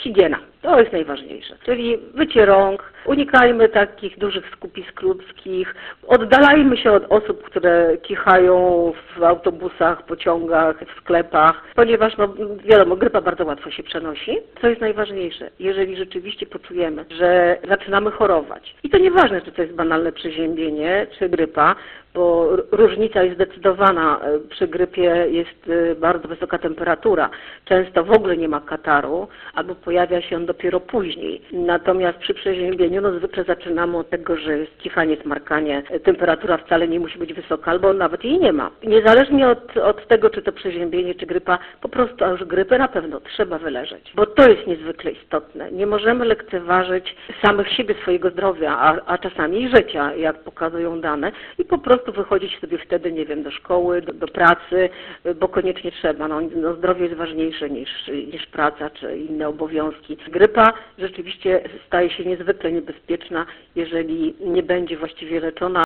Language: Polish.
higiena. To jest najważniejsze. Czyli mycie rąk, unikajmy takich dużych skupisk ludzkich, oddalajmy się od osób, które kichają w autobusach, pociągach, w sklepach, ponieważ wiadomo, grypa bardzo łatwo się przenosi. Co jest najważniejsze, jeżeli rzeczywiście poczujemy, że zaczynamy chorować, i to nieważne, czy to jest banalne przeziębienie, czy grypa, bo różnica jest zdecydowana. Przy grypie jest bardzo wysoka temperatura. Często w ogóle nie ma kataru, albo pojawia się on dopiero później. Natomiast przy przeziębieniu zwykle zaczynamy od tego, że jest kichanie, smarkanie, temperatura wcale nie musi być wysoka, albo nawet jej nie ma. Niezależnie od tego, czy to przeziębienie, czy grypa, po prostu już grypę na pewno trzeba wyleżeć, bo to jest niezwykle istotne. Nie możemy lekceważyć samych siebie, swojego zdrowia, a czasami i życia, jak pokazują dane, i po prostu wychodzić sobie wtedy, nie wiem, do szkoły, do pracy, bo koniecznie trzeba. Zdrowie jest ważniejsze niż praca czy inne obowiązki. Grypa rzeczywiście staje się niezwykle niebezpieczna, jeżeli nie będzie właściwie leczona.